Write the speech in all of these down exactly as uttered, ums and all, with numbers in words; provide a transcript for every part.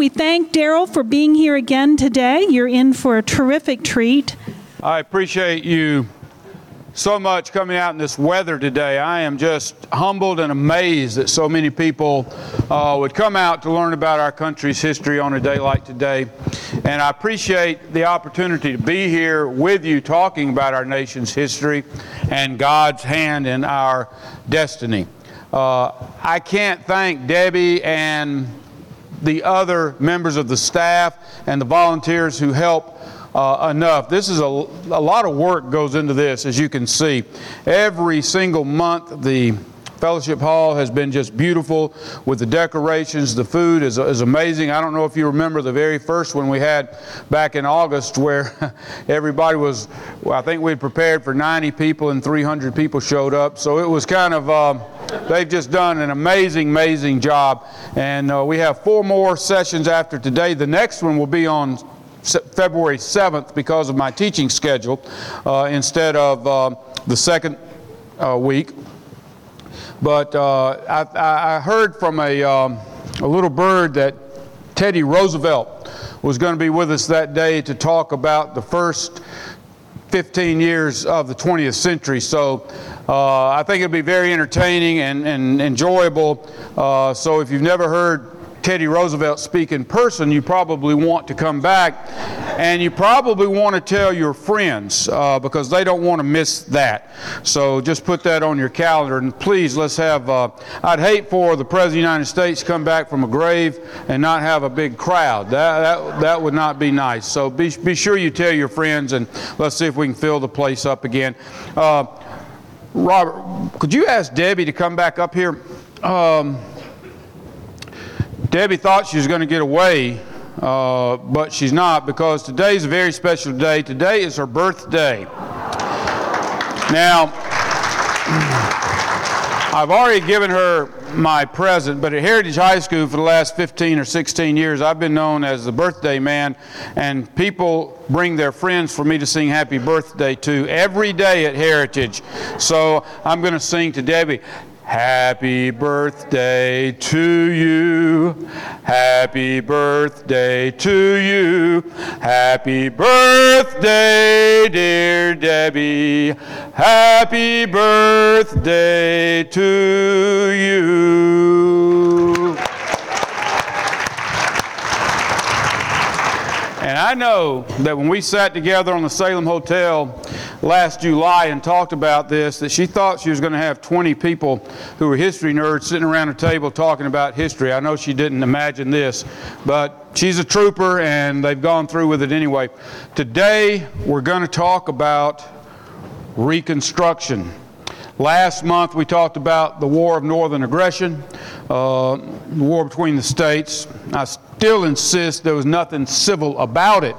We thank Daryl for being here again today. You're in for a terrific treat. I appreciate you so much coming out in this weather today. I am just humbled and amazed that so many people uh, would come out to learn about our country's history on a day like today. And I appreciate the opportunity to be here with you talking about our nation's history and God's hand in our destiny. Uh, I can't thank Debbie and the other members of the staff and the volunteers who help Uh, enough. This is a, a lot of work goes into this, as you can see. Every single month, the Fellowship Hall has been just beautiful with the decorations. The food is, is amazing. I don't know if you remember the very first one we had back in August where everybody was, well, I think we had prepared for ninety people and three hundred people showed up. So it was kind of, uh, they've just done an amazing, amazing job. And uh, we have four more sessions after today. The next one will be on February seventh because of my teaching schedule uh, instead of uh, the second uh, week. But uh, I, I heard from a, um, a little bird that Teddy Roosevelt was going to be with us that day to talk about the first fifteen years of the twentieth century. So uh, I think it'll be very entertaining and, and enjoyable. Uh, so if you've never heard Teddy Roosevelt speak in person, you probably want to come back, and you probably want to tell your friends uh, because they don't want to miss that. So just put that on your calendar, and please, let's have, uh, I'd hate for the President of the United States to come back from a grave and not have a big crowd. That, that, that would not be nice. So be, be sure you tell your friends, and let's see if we can fill the place up again. Uh, Robert, could you ask Debbie to come back up here? Um, Debbie thought she was going to get away, uh, but she's not, because today's a very special day. Today is her birthday. Now, I've already given her my present, but at Heritage High School for the last fifteen or sixteen years, I've been known as the birthday man, and people bring their friends for me to sing happy birthday to every day at Heritage. So I'm going to sing to Debbie. Happy birthday to you, happy birthday to you, happy birthday, dear Debbie, happy birthday to you. And I know that when we sat together on the Salem Hotel last July and talked about this, that she thought she was going to have twenty people who were history nerds sitting around a table talking about history. I know she didn't imagine this, but she's a trooper and they've gone through with it anyway. Today, we're going to talk about Reconstruction. Last month, we talked about the War of Northern Aggression, uh, the war between the states. I still insist there was nothing civil about it.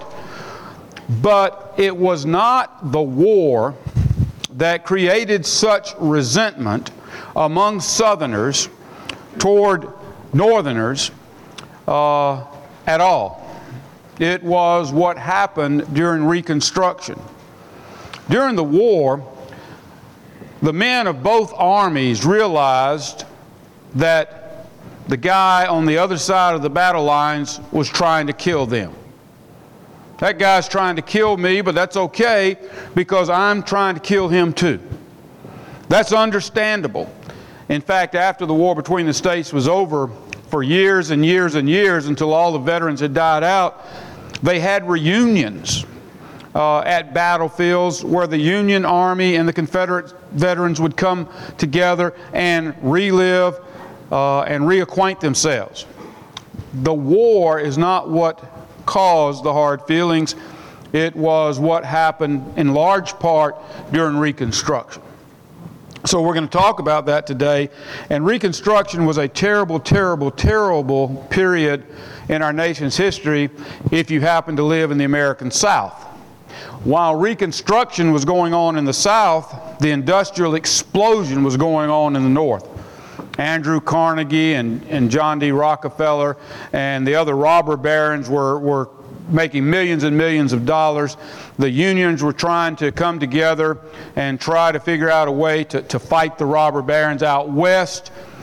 But it was not the war that created such resentment among Southerners toward Northerners uh, at all. It was what happened during Reconstruction. During the war, the men of both armies realized that the guy on the other side of the battle lines was trying to kill them. That guy's trying to kill me, but that's okay because I'm trying to kill him too. That's understandable. In fact, after the war between the states was over for years and years and years until all the veterans had died out, they had reunions uh, at battlefields where the Union Army and the Confederate veterans would come together and relive uh, and reacquaint themselves. The war is not what caused the hard feelings. It was what happened in large part during Reconstruction. So we're going to talk about that today. And Reconstruction was a terrible, terrible, terrible period in our nation's history if you happen to live in the American South. While Reconstruction was going on in the South, the industrial explosion was going on in the North. Andrew Carnegie and, and John D. Rockefeller and the other robber barons were, were making millions and millions of dollars. The unions were trying to come together and try to figure out a way to, to fight the robber barons out west.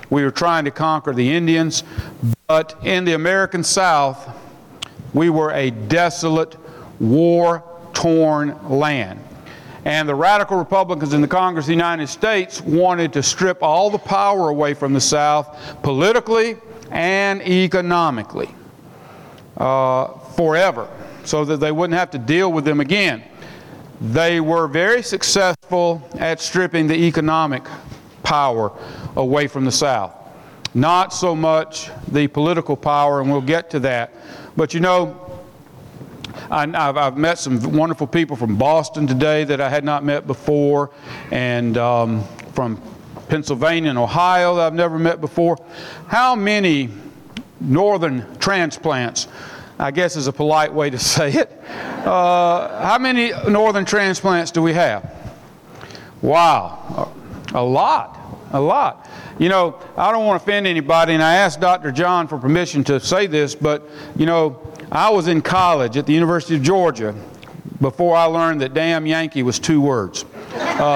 We were trying to conquer the Indians. But in the American South, we were a desolate, war-torn land. And the radical Republicans in the Congress of the United States wanted to strip all the power away from the South, politically and economically, uh, forever, so that they wouldn't have to deal with them again. They were very successful at stripping the economic power away from the South. Not so much the political power, and we'll get to that. But you know, I, I've, I've met some wonderful people from Boston today that I had not met before, and um, from Pennsylvania and Ohio that I've never met before. How many northern transplants, I guess is a polite way to say it, uh, how many northern transplants do we have? Wow, a lot, a lot. You know, I don't want to offend anybody, and I asked Doctor John for permission to say this, but, you know, I was in college at the University of Georgia before I learned that damn Yankee was two words. Uh,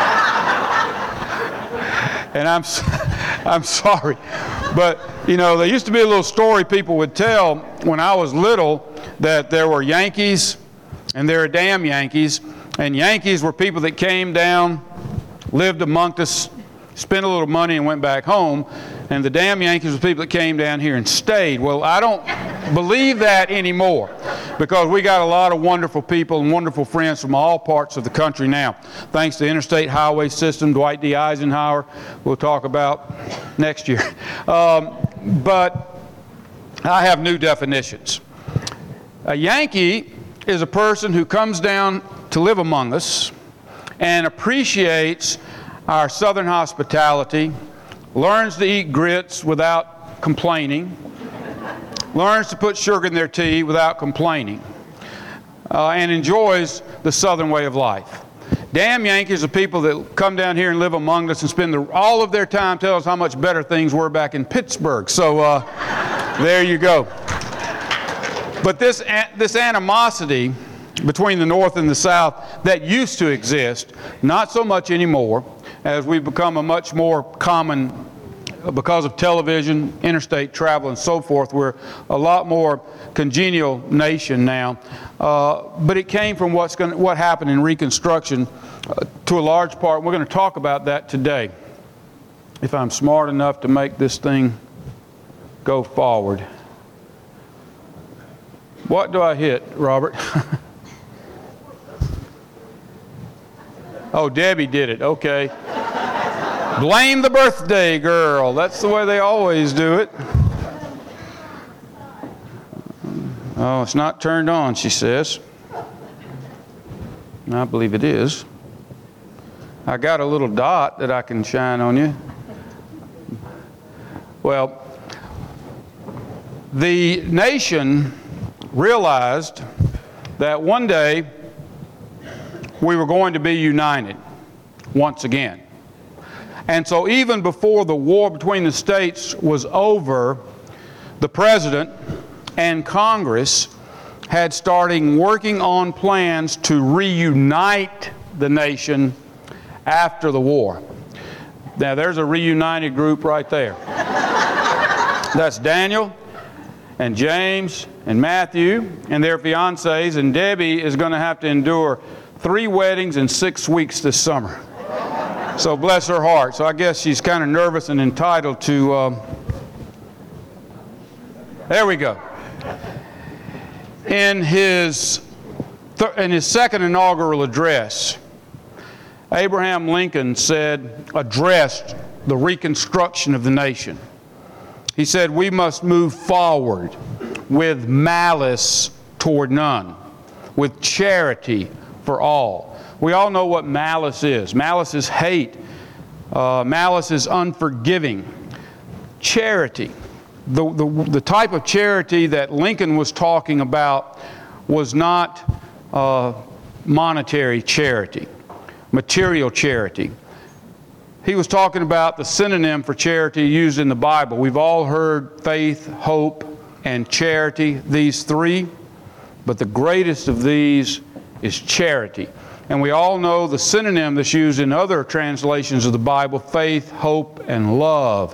and I'm, I'm sorry, but, you know, there used to be a little story people would tell when I was little that there were Yankees and there were damn Yankees, and Yankees were people that came down, lived amongst us, spent a little money and went back home, and the damn Yankees were people that came down here and stayed. Well, I don't believe that anymore, because we got a lot of wonderful people and wonderful friends from all parts of the country now. Thanks to the interstate highway system, Dwight D. Eisenhower, we'll talk about next year. Um, but I have new definitions. A Yankee is a person who comes down to live among us and appreciates our southern hospitality, learns to eat grits without complaining, learns to put sugar in their tea without complaining, uh, and enjoys the southern way of life. Damn Yankees are people that come down here and live among us and spend the, all of their time telling us how much better things were back in Pittsburgh. So uh, there you go. But this, this animosity between the North and the South that used to exist, not so much anymore, as we've become a much more common, because of television, interstate travel, and so forth, we're a lot more congenial nation now. Uh, but it came from what's going, what happened in Reconstruction uh, to a large part. We're going to talk about that today, if I'm smart enough to make this thing go forward. What do I hit, Robert? Oh, Debbie did it. Okay. Blame the birthday girl. That's the way they always do it. Oh, it's not turned on, she says. I believe it is. I got a little dot that I can shine on you. Well, the nation realized that one day we were going to be united once again. And so even before the war between the states was over, the President and Congress had started working on plans to reunite the nation after the war. Now there's a reunited group right there. That's Daniel and James and Matthew and their fiancés, and Debbie is going to have to endure three weddings in six weeks this summer. So bless her heart. So I guess she's kind of nervous and entitled to, um, there we go. In his, th- in his second inaugural address, Abraham Lincoln said, addressed the reconstruction of the nation. He said, we must move forward with malice toward none, with charity for all. We all know what malice is. Malice is hate. Uh, malice is unforgiving. Charity. The, the, the type of charity that Lincoln was talking about was not uh, monetary charity, material charity. He was talking about the synonym for charity used in the Bible. We've all heard faith, hope, and charity, these three. But the greatest of these is charity. And we all know the synonym that's used in other translations of the Bible, faith, hope, and love.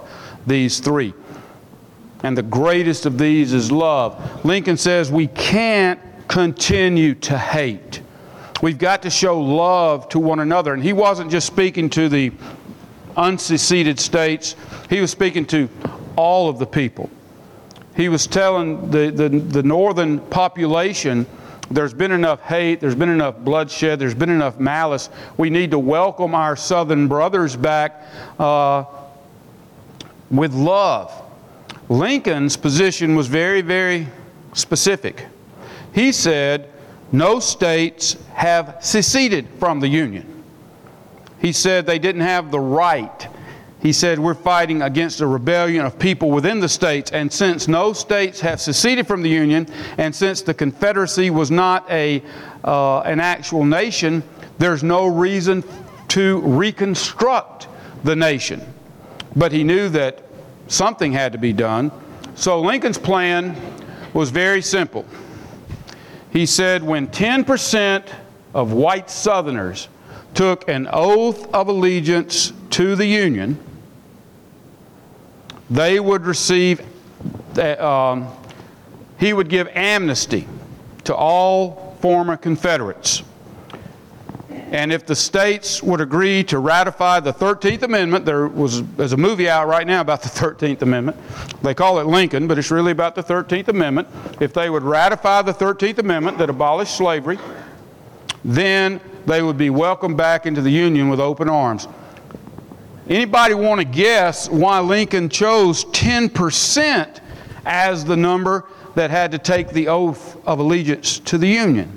these three. And the greatest of these is love. Lincoln says we can't continue to hate. We've got to show love to one another. And he wasn't just speaking to the unseceded states. He was speaking to all of the people. He was telling the, the, the northern population, there's been enough hate, there's been enough bloodshed, there's been enough malice. We need to welcome our southern brothers back uh, with love. Lincoln's position was very, very specific. He said, no states have seceded from the Union. He said they didn't have the right. He said we're fighting against a rebellion of people within the states, and since no states have seceded from the Union, and since the Confederacy was not a, uh, an actual nation, there's no reason to reconstruct the nation. But he knew that something had to be done. So Lincoln's plan was very simple. He said when ten percent of white Southerners took an oath of allegiance to the Union, they would receive, um, he would give amnesty to all former Confederates. And if the states would agree to ratify the thirteenth Amendment, there was there's a movie out right now about the thirteenth Amendment. They call it Lincoln, but it's really about the thirteenth Amendment. If they would ratify the thirteenth Amendment that abolished slavery, then they would be welcomed back into the Union with open arms. Anybody want to guess why Lincoln chose ten percent as the number that had to take the oath of allegiance to the Union?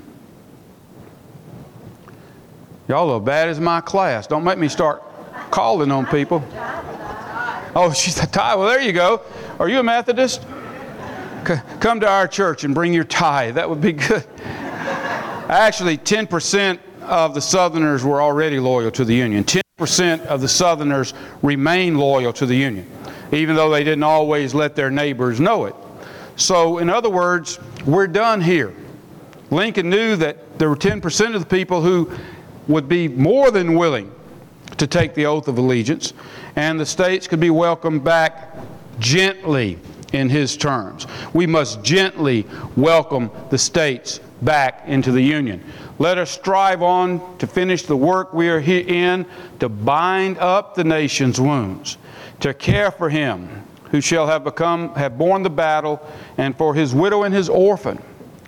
Y'all are bad as my class. Don't make me start calling on people. Oh, she's a tie. Well, there you go. Are you a Methodist? C- come to our church and bring your tie. That would be good. Actually, ten percent of the Southerners were already loyal to the Union. ten percent of the Southerners remained loyal to the Union, even though they didn't always let their neighbors know it. So, in other words, we're done here. Lincoln knew that there were ten percent of the people who would be more than willing to take the oath of allegiance, and the states could be welcomed back gently in his terms. We must gently welcome the states back into the Union. Let us strive on to finish the work we are here in, to bind up the nation's wounds, to care for him who shall have become, have borne the battle, and for his widow and his orphan.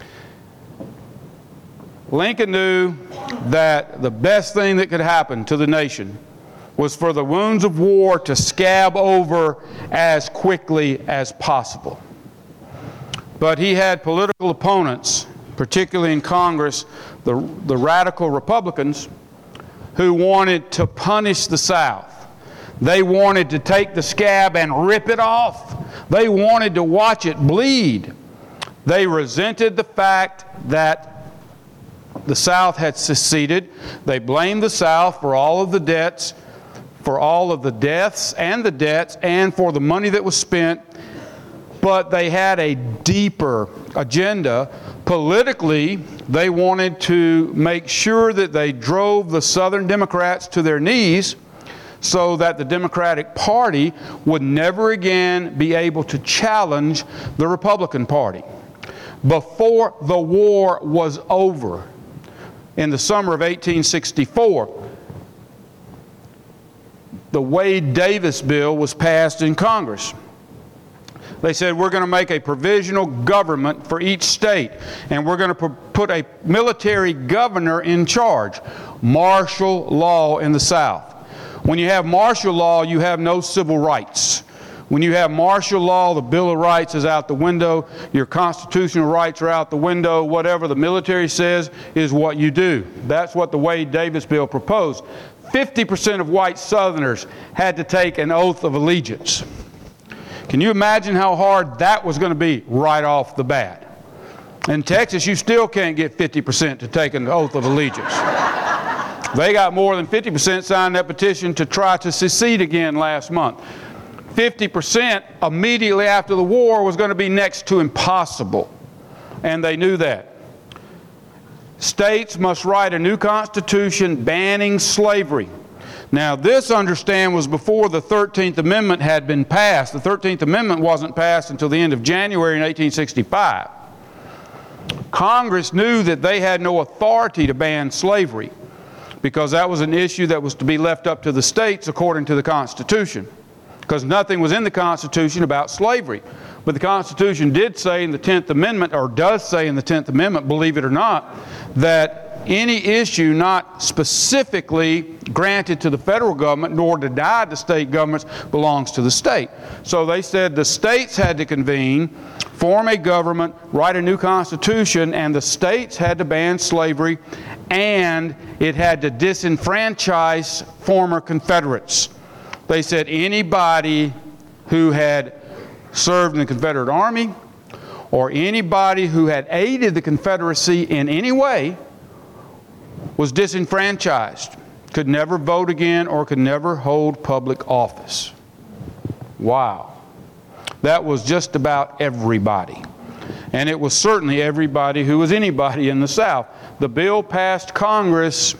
Lincoln knew that the best thing that could happen to the nation was for the wounds of war to scab over as quickly as possible. But he had political opponents, particularly in Congress, the, the radical Republicans, who wanted to punish the South. They wanted to take the scab and rip it off. They wanted to watch it bleed. They resented the fact that the South had seceded. They blamed the South for all of the debts, for all of the deaths and the debts, and for the money that was spent. But they had a deeper agenda. Politically, they wanted to make sure that they drove the Southern Democrats to their knees so that the Democratic Party would never again be able to challenge the Republican Party. Before the war was over, in the summer of eighteen sixty-four, the Wade-Davis bill was passed in Congress. They said, we're going to make a provisional government for each state, and we're going to put a military governor in charge. Martial law in the South. When you have martial law, you have no civil rights. When you have martial law, the Bill of Rights is out the window, your constitutional rights are out the window, whatever the military says is what you do. That's what the Wade-Davis bill proposed. fifty percent of white Southerners had to take an oath of allegiance. Can you imagine how hard that was going to be right off the bat? In Texas, you still can't get fifty percent to take an oath of allegiance. They got more than fifty percent signed that petition to try to secede again last month. fifty percent immediately after the war was going to be next to impossible, and they knew that. States must write a new constitution banning slavery. Now, this, understand, was before the thirteenth Amendment had been passed. The thirteenth Amendment wasn't passed until the end of January in eighteen sixty-five. Congress knew that they had no authority to ban slavery because that was an issue that was to be left up to the states according to the Constitution, because nothing was in the Constitution about slavery. But the Constitution did say in the tenth Amendment, or does say in the tenth Amendment, believe it or not, that any issue not specifically granted to the federal government nor denied to state governments belongs to the state. So they said the states had to convene, form a government, write a new constitution, and the states had to ban slavery, and it had to disenfranchise former Confederates. They said anybody who had served in the Confederate Army or anybody who had aided the Confederacy in any way was disenfranchised, could never vote again, or could never hold public office. Wow. That was just about everybody. And it was certainly everybody who was anybody in the South. The bill passed Congress,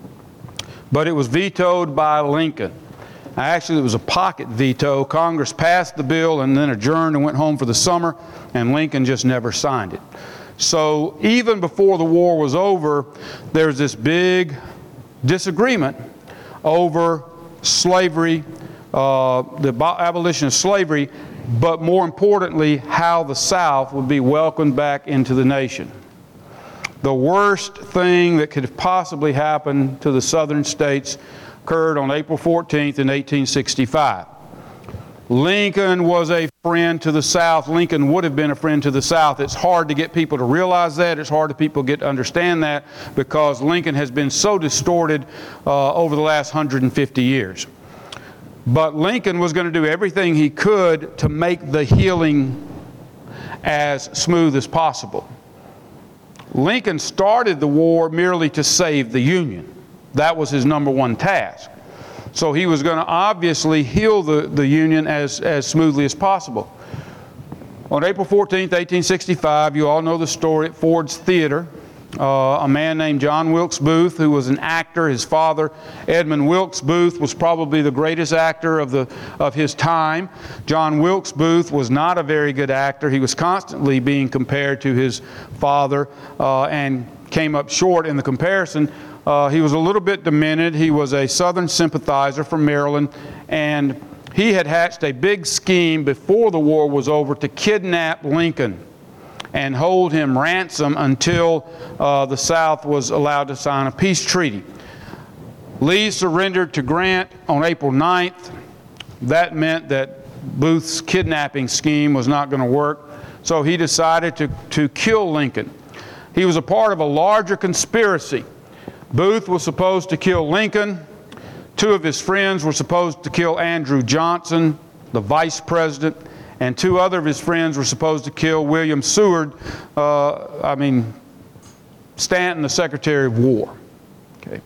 but it was vetoed by Lincoln. Actually, it was a pocket veto. Congress passed the bill and then adjourned and went home for the summer, and Lincoln just never signed it. So even before the war was over, there's this big disagreement over slavery, uh, the abolition of slavery, but more importantly, how the South would be welcomed back into the nation. The worst thing that could have possibly happened to the southern states occurred on April fourteenth in eighteen sixty-five. Lincoln was a friend to the South. Lincoln would have been a friend to the South. It's hard to get people to realize that. It's hard to people get to understand that because Lincoln has been so distorted uh, over the last one hundred fifty years. But Lincoln was going to do everything he could to make the healing as smooth as possible. Lincoln started the war merely to save the Union. That was his number one task. So he was going to obviously heal the, the Union as, as smoothly as possible. On April fourteenth, eighteen sixty-five, you all know the story at Ford's Theater. Uh, a man named John Wilkes Booth, who was an actor, his father, Edmund Wilkes Booth, was probably the greatest actor of, the, of his time. John Wilkes Booth was not a very good actor. He was constantly being compared to his father uh, and came up short in the comparison. Uh, he was a little bit demented. He was a Southern sympathizer from Maryland, and he had hatched a big scheme before the war was over to kidnap Lincoln and hold him ransom until uh, the South was allowed to sign a peace treaty. Lee surrendered to Grant on April ninth. That meant that Booth's kidnapping scheme was not going to work, so he decided to, to kill Lincoln. He was a part of a larger conspiracy. Booth was supposed to kill Lincoln. Two of his friends were supposed to kill Andrew Johnson, the vice president, and two other of his friends were supposed to kill William Seward, uh, I mean, Stanton, the Secretary of War. Okay.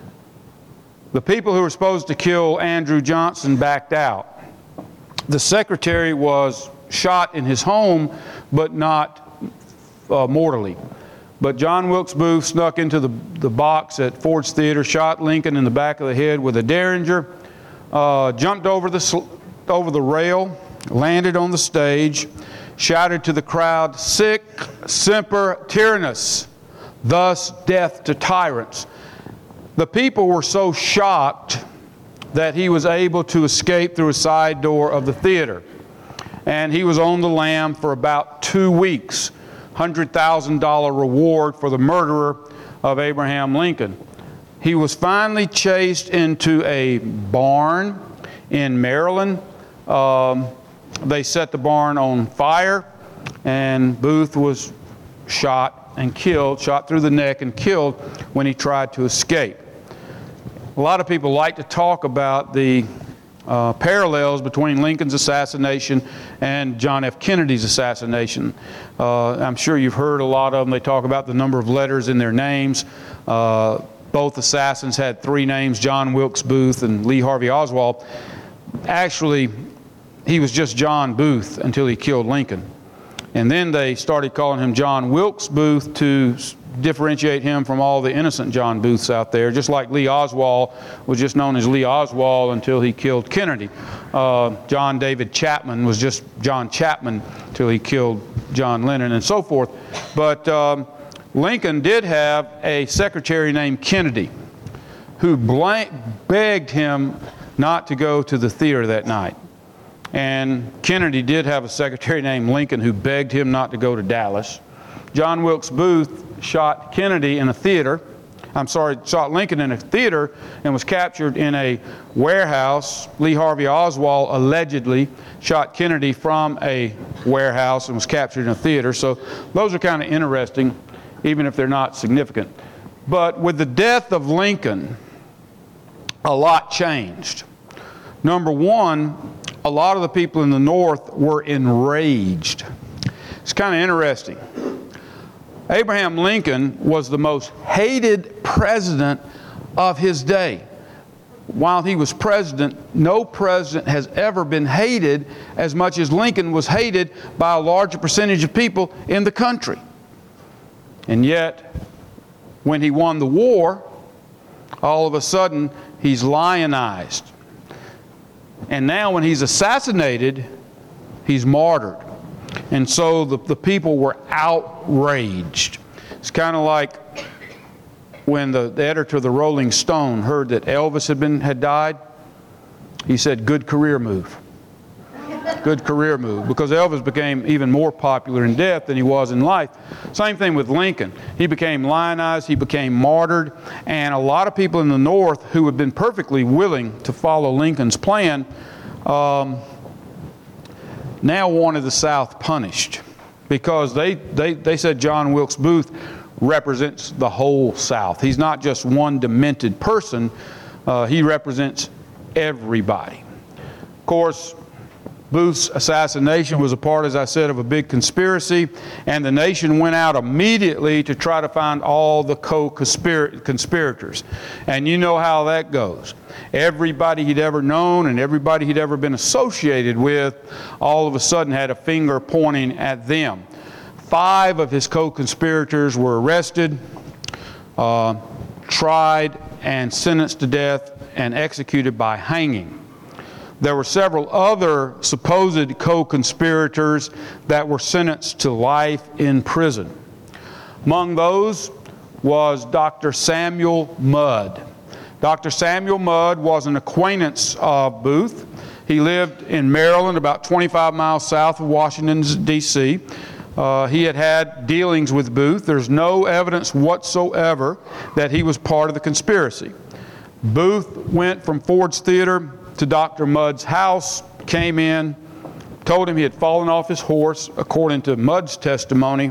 The people who were supposed to kill Andrew Johnson backed out. The secretary was shot in his home, but not uh, mortally. But John Wilkes Booth snuck into the, the box at Ford's Theater, shot Lincoln in the back of the head with a Derringer, uh, jumped over the, over the rail, landed on the stage, shouted to the crowd, "Sic semper tyrannis," thus death to tyrants. The people were so shocked that he was able to escape through a side door of the theater. And he was on the lam for about two weeks. one hundred thousand dollar reward for the murderer of Abraham Lincoln. He was finally chased into a barn in Maryland. Um, they set the barn on fire, and Booth was shot and killed, shot through the neck and killed when he tried to escape. A lot of people like to talk about the uh, parallels between Lincoln's assassination and John F. Kennedy's assassination. Uh, I'm sure you've heard a lot of them. They talk about the number of letters in their names. Uh, both assassins had three names, John Wilkes Booth and Lee Harvey Oswald. Actually, he was just John Booth until he killed Lincoln. And then they started calling him John Wilkes Booth to differentiate him from all the innocent John Booths out there, just like Lee Oswald was just known as Lee Oswald until he killed Kennedy. Uh, John David Chapman was just John Chapman until he killed John Lennon, and so forth. But um, Lincoln did have a secretary named Kennedy who blank, begged him not to go to the theater that night. And Kennedy did have a secretary named Lincoln who begged him not to go to Dallas. John Wilkes Booth shot Kennedy in a theater. I'm sorry, shot Lincoln in a theater and was captured in a warehouse. Lee Harvey Oswald allegedly shot Kennedy from a warehouse and was captured in a theater. So those are kind of interesting, even if they're not significant. But with the death of Lincoln, a lot changed. Number one, a lot of the people in the North were enraged. It's kind of interesting. Abraham Lincoln was the most hated president of his day. While he was president, no president has ever been hated as much as Lincoln was hated by a larger percentage of people in the country. And yet, when he won the war, all of a sudden, he's lionized. And now when he's assassinated, he's martyred. And so the, the people were outraged. It's kind of like when the, the editor of the Rolling Stone heard that Elvis had been had died. He said, "Good career move." Good career move, because Elvis became even more popular in death than he was in life. Same thing with Lincoln. He became lionized, he became martyred, and a lot of people in the North who had been perfectly willing to follow Lincoln's plan um, now wanted the South punished, because they, they, they said John Wilkes Booth represents the whole South. He's not just one demented person, uh, he represents everybody. Of course, Booth's assassination was a part, as I said, of a big conspiracy, and the nation went out immediately to try to find all the co-conspirators. And you know how that goes. Everybody he'd ever known and everybody he'd ever been associated with all of a sudden had a finger pointing at them. Five of his co-conspirators were arrested, uh, tried, and sentenced to death and executed by hanging. There were several other supposed co-conspirators that were sentenced to life in prison. Among those was Doctor Samuel Mudd. Doctor Samuel Mudd was an acquaintance of Booth. He lived in Maryland, about twenty-five miles south of Washington, D C Uh, he had had dealings with Booth. There's no evidence whatsoever that he was part of the conspiracy. Booth went from Ford's Theater to Doctor Mudd's house, came in, told him he had fallen off his horse, according to Mudd's testimony,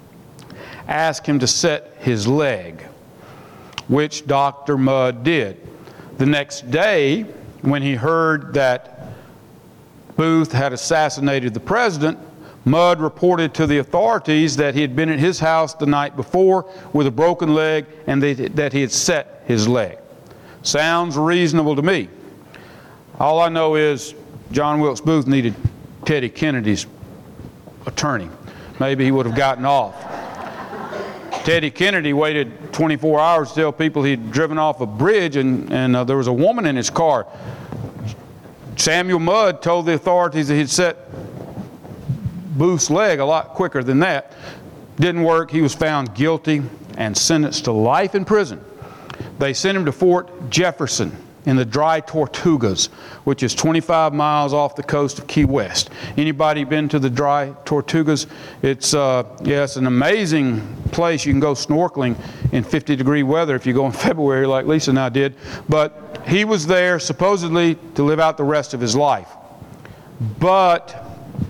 asked him to set his leg, which Doctor Mudd did. The next day, when he heard that Booth had assassinated the president, Mudd reported to the authorities that he had been at his house the night before with a broken leg and that he had set his leg. Sounds reasonable to me. All I know is John Wilkes Booth needed Teddy Kennedy's attorney. Maybe he would have gotten off. Teddy Kennedy waited twenty-four hours to tell people he'd driven off a bridge and, and uh, there was a woman in his car. Samuel Mudd told the authorities that he'd set Booth's leg a lot quicker than that. Didn't work. He was found guilty and sentenced to life in prison. They sent him to Fort Jefferson in the Dry Tortugas, which is twenty-five miles off the coast of Key West. Anybody been to the Dry Tortugas? It's, uh, yeah, it's an amazing place. You can go snorkeling in fifty degree weather if you go in February like Lisa and I did. But he was there supposedly to live out the rest of his life. But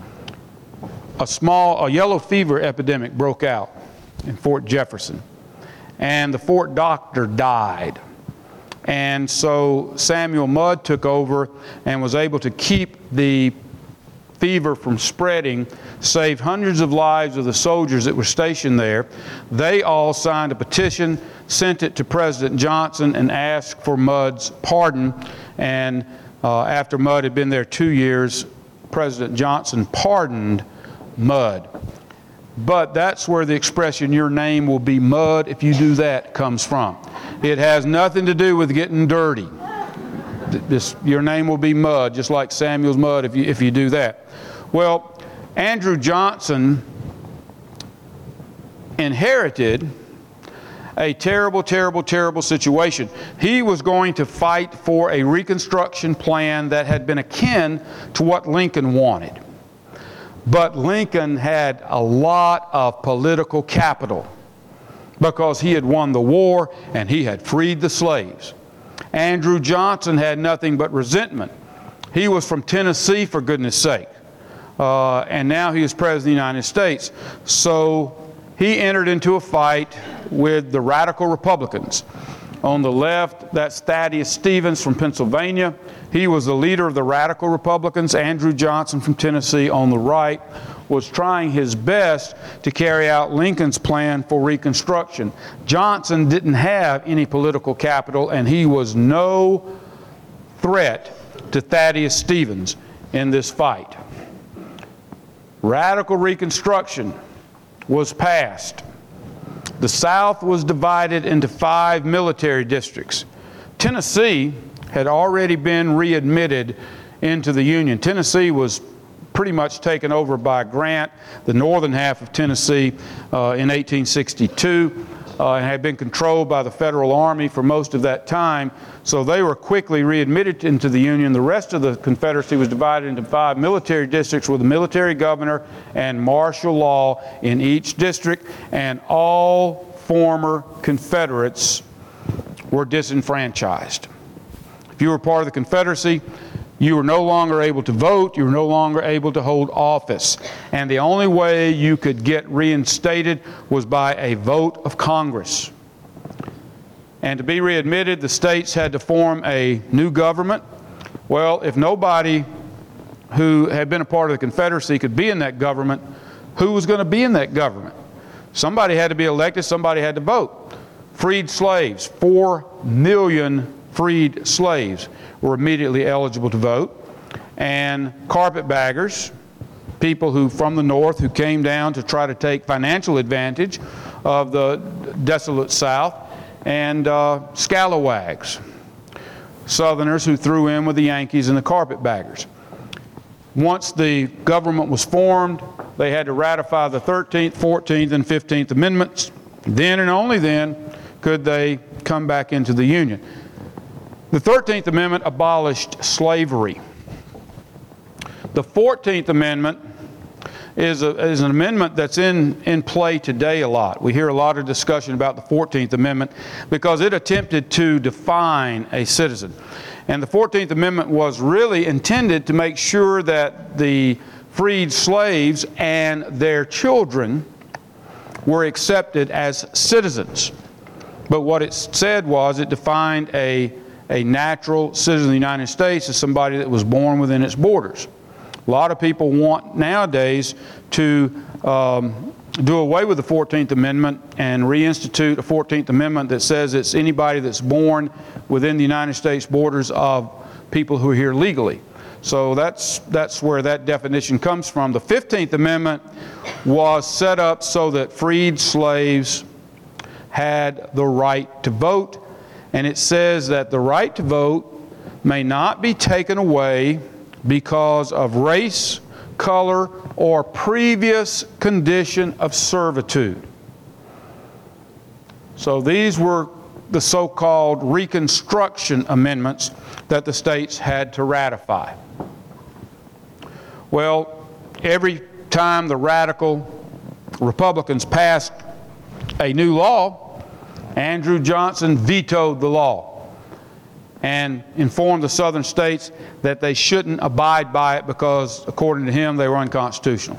a small, a yellow fever epidemic broke out in Fort Jefferson, and the fort doctor died. And so Samuel Mudd took over and was able to keep the fever from spreading, saved hundreds of lives of the soldiers that were stationed there. They all signed a petition, sent it to President Johnson, and asked for Mudd's pardon. And uh, after Mudd had been there two years, President Johnson pardoned Mudd. But that's where the expression, your name will be mud if you do that, comes from. It has nothing to do with getting dirty. This, your name will be mud, just like Samuel's mud if you, if you do that. Well, Andrew Johnson inherited a terrible, terrible, terrible situation. He was going to fight for a Reconstruction plan that had been akin to what Lincoln wanted. But Lincoln had a lot of political capital because he had won the war and he had freed the slaves. Andrew Johnson had nothing but resentment. He was from Tennessee, for goodness sake. Uh, and now he is President of the United States. So he entered into a fight with the radical Republicans. On the left, that's Thaddeus Stevens from Pennsylvania. He was the leader of the radical Republicans. Andrew Johnson from Tennessee on the right was trying his best to carry out Lincoln's plan for Reconstruction. Johnson didn't have any political capital, and he was no threat to Thaddeus Stevens in this fight. Radical Reconstruction was passed. The South was divided into five military districts. Tennessee had already been readmitted into the Union. Tennessee was pretty much taken over by Grant, the northern half of Tennessee, uh, in eighteen sixty-two, uh, and had been controlled by the Federal Army for most of that time. So they were quickly readmitted into the Union. The rest of the Confederacy was divided into five military districts with a military governor and martial law in each district, and all former Confederates were disenfranchised. If you were part of the Confederacy, you were no longer able to vote, you were no longer able to hold office. And the only way you could get reinstated was by a vote of Congress. And to be readmitted, the states had to form a new government. Well, if nobody who had been a part of the Confederacy could be in that government, who was going to be in that government? Somebody had to be elected, somebody had to vote. Freed slaves, four million freed slaves were immediately eligible to vote. And carpetbaggers, people who from the North who came down to try to take financial advantage of the desolate South, and uh, scalawags, Southerners who threw in with the Yankees and the carpetbaggers. Once the government was formed, they had to ratify the thirteenth, fourteenth, and fifteenth Amendments. Then and only then could they come back into the Union. The thirteenth Amendment abolished slavery. The fourteenth Amendment is, a, is an amendment that's in, in play today a lot. We hear a lot of discussion about the fourteenth Amendment because it attempted to define a citizen. And the fourteenth Amendment was really intended to make sure that the freed slaves and their children were accepted as citizens. But what it said was it defined a, a natural citizen of the United States as somebody that was born within its borders. A lot of people want nowadays to um, do away with the fourteenth Amendment and reinstitute a fourteenth Amendment that says it's anybody that's born within the United States borders of people who are here legally. So that's, that's where that definition comes from. The fifteenth Amendment was set up so that freed slaves had the right to vote, and it says that the right to vote may not be taken away because of race, color, or previous condition of servitude. So these were the so-called Reconstruction Amendments that the states had to ratify. Well, every time the radical Republicans passed a new law, Andrew Johnson vetoed the law and informed the southern states that they shouldn't abide by it because, according to him, they were unconstitutional.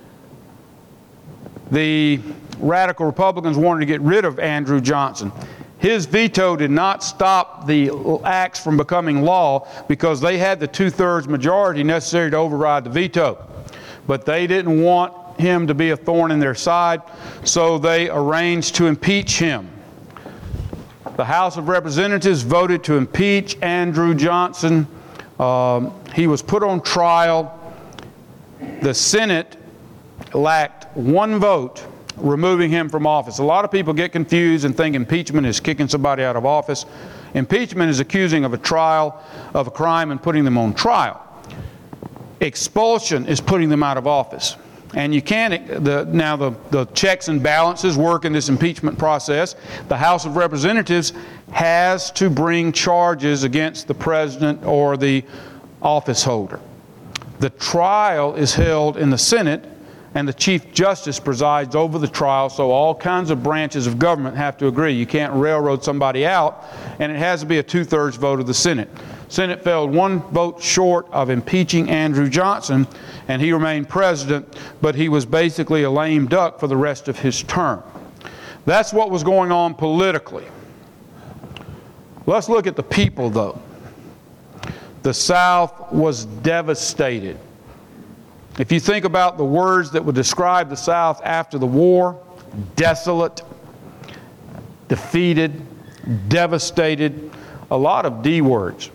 The radical Republicans wanted to get rid of Andrew Johnson. His veto did not stop the acts from becoming law because they had the two-thirds majority necessary to override the veto. But they didn't want him to be a thorn in their side, so they arranged to impeach him. The House of Representatives voted to impeach Andrew Johnson. Um, he was put on trial. The Senate lacked one vote removing him from office. A lot of people get confused and think impeachment is kicking somebody out of office. Impeachment is accusing of a trial of a crime and putting them on trial. Expulsion is putting them out of office. And you can't, the, now the, the checks and balances work in this impeachment process. The House of Representatives has to bring charges against the president or the office holder. The trial is held in the Senate, and the Chief Justice presides over the trial, so all kinds of branches of government have to agree. You can't railroad somebody out, and it has to be a two-thirds vote of the Senate. Senate fell one vote short of impeaching Andrew Johnson, and he remained president, but he was basically a lame duck for the rest of his term. That's what was going on politically. Let's look at the people, though. The South was devastated. If you think about the words that would describe the South after the war: desolate, defeated, devastated, a lot of D words.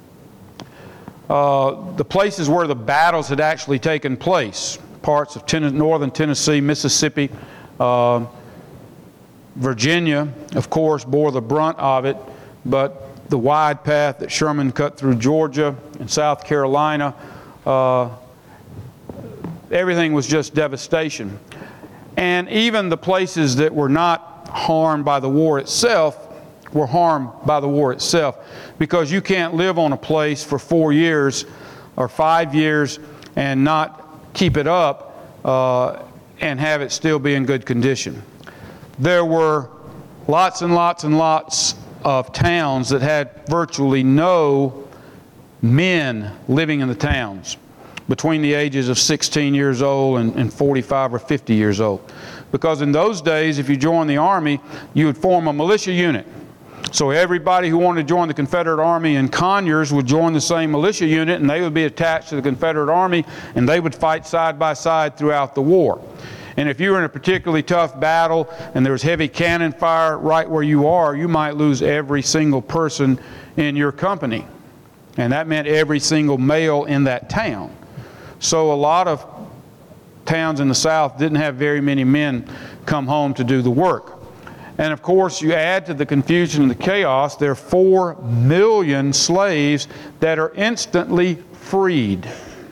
Uh, the places where the battles had actually taken place, parts of ten- northern Tennessee, Mississippi, uh, Virginia, of course, bore the brunt of it, but the wide path that Sherman cut through Georgia and South Carolina, uh, everything was just devastation. And even the places that were not harmed by the war itself were harmed by the war itself, because you can't live on a place for four years or five years and not keep it up uh, and have it still be in good condition. There were lots and lots and lots of towns that had virtually no men living in the towns between the ages of sixteen years old and, and forty-five or fifty years old. Because in those days, if you joined the Army, you would form a militia unit. So everybody who wanted to join the Confederate Army in Conyers would join the same militia unit, and they would be attached to the Confederate Army, and they would fight side by side throughout the war. And if you were in a particularly tough battle and there was heavy cannon fire right where you are, you might lose every single person in your company. And that meant every single male in that town. So a lot of towns in the South didn't have very many men come home to do the work. And of course, you add to the confusion and the chaos, there are four million slaves that are instantly freed.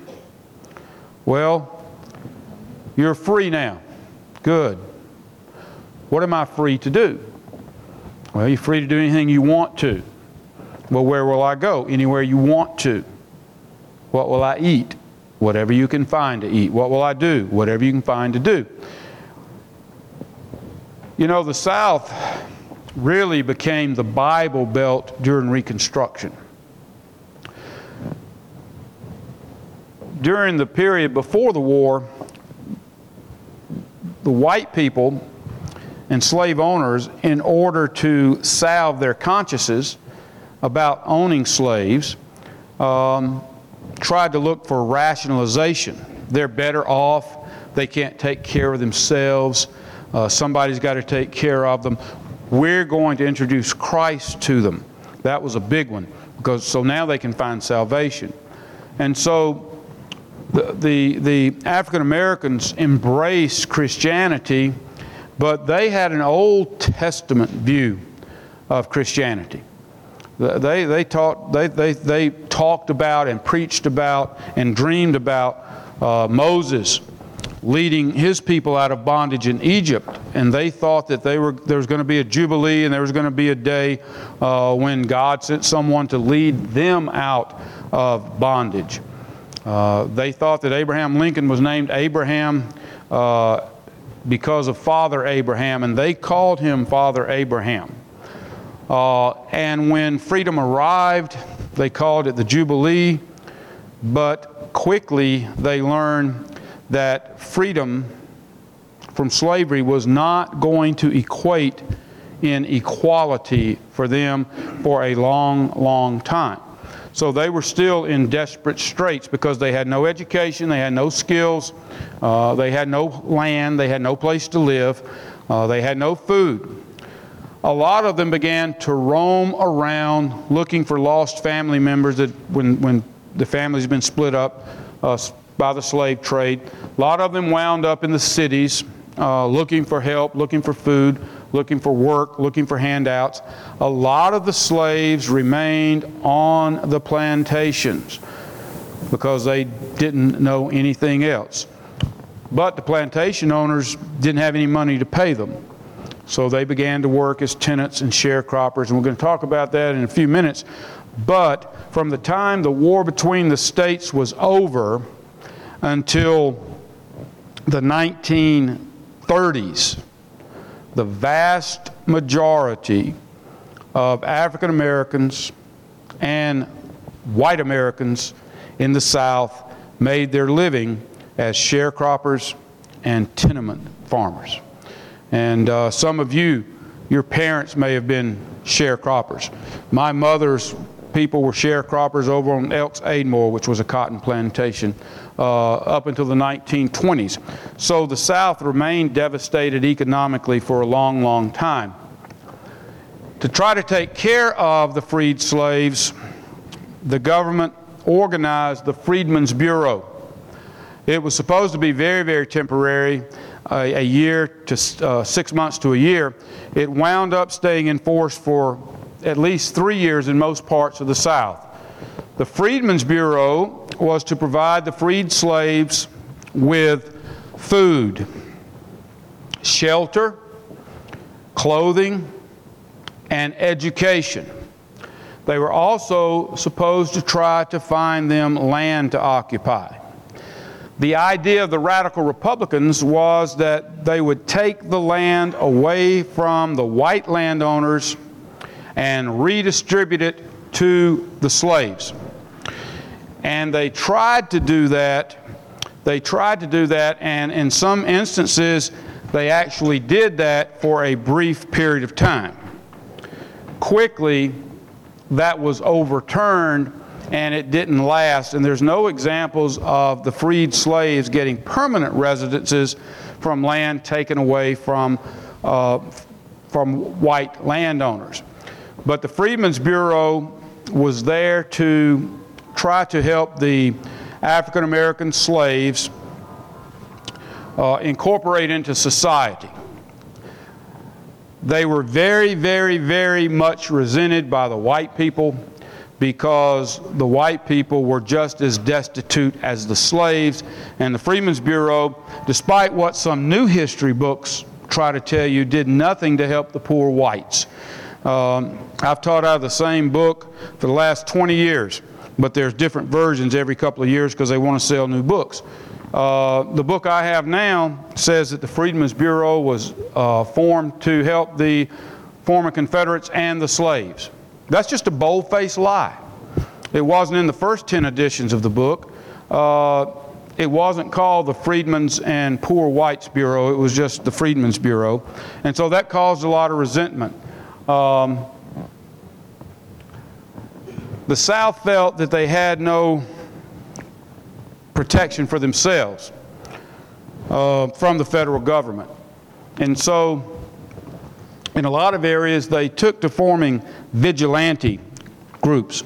Well, you're free now. Good. What am I free to do? Well, you're free to do anything you want to. Well, where will I go? Anywhere you want to. What will I eat? Whatever you can find to eat. What will I do? Whatever you can find to do. You know, the South really became the Bible Belt during Reconstruction. During the period before the war, the white people and slave owners, in order to salve their consciences about owning slaves, um, tried to look for rationalization. They're better off. They can't take care of themselves. Uh, somebody's got to take care of them. We're going to introduce Christ to them. That was a big one, because so now they can find salvation. And so the, the, the African Americans embraced Christianity, but they had an Old Testament view of Christianity. They, they, taught, they, they, they talked about and preached about and dreamed about uh, Moses leading his people out of bondage in Egypt. And they thought that they were, there was going to be a jubilee and there was going to be a day uh, when God sent someone to lead them out of bondage. Uh, they thought that Abraham Lincoln was named Abraham uh, because of Father Abraham, and they called him Father Abraham. Uh, and when freedom arrived, they called it the Jubilee, but quickly they learned that freedom from slavery was not going to equate in equality for them for a long, long time. So they were still in desperate straits because they had no education, they had no skills, uh, they had no land, they had no place to live, uh, they had no food. A lot of them began to roam around looking for lost family members that when, when the family's been split up, uh, by the slave trade. A lot of them wound up in the cities uh, looking for help, looking for food, looking for work, looking for handouts. A lot of the slaves remained on the plantations because they didn't know anything else. But the plantation owners didn't have any money to pay them. So they began to work as tenants and sharecroppers, and we're going to talk about that in a few minutes. But from the time the war between the states was over until the nineteen thirties, the vast majority of African Americans and white Americans in the South made their living as sharecroppers and tenement farmers. And uh, some of you, your parents may have been sharecroppers. My mother's people were sharecroppers over on Elks Aidmore, which was a cotton plantation, uh, up until the nineteen twenties. So the South remained devastated economically for a long, long time. To try to take care of the freed slaves, the government organized the Freedmen's Bureau. It was supposed to be very, very temporary, a, a year to uh, six months to a year. It wound up staying in force for at least three years in most parts of the South. The Freedmen's Bureau was to provide the freed slaves with food, shelter, clothing, and education. They were also supposed to try to find them land to occupy. The idea of the radical Republicans was that they would take the land away from the white landowners and redistribute it to the slaves. And they tried to do that. They tried to do that, and in some instances, they actually did that for a brief period of time. Quickly, that was overturned, and it didn't last, and there's no examples of the freed slaves getting permanent residences from land taken away from, uh, from white landowners. But the Freedmen's Bureau was there to try to help the African American slaves uh, incorporate into society. They were very, very, very much resented by the white people because the white people were just as destitute as the slaves. And the Freedmen's Bureau, despite what some new history books try to tell you, did nothing to help the poor whites. Um, I've taught out of the same book for the last twenty years, but there's different versions every couple of years because they want to sell new books. Uh, the book I have now says that the Freedmen's Bureau was uh, formed to help the former Confederates and the slaves. That's just a bold-faced lie. It wasn't in the first ten editions of the book. Uh, it wasn't called the Freedmen's and Poor Whites Bureau. It was just the Freedmen's Bureau. And so that caused a lot of resentment. Um, the South felt that they had no protection for themselves uh, from the federal government. And so in a lot of areas they took to forming vigilante groups.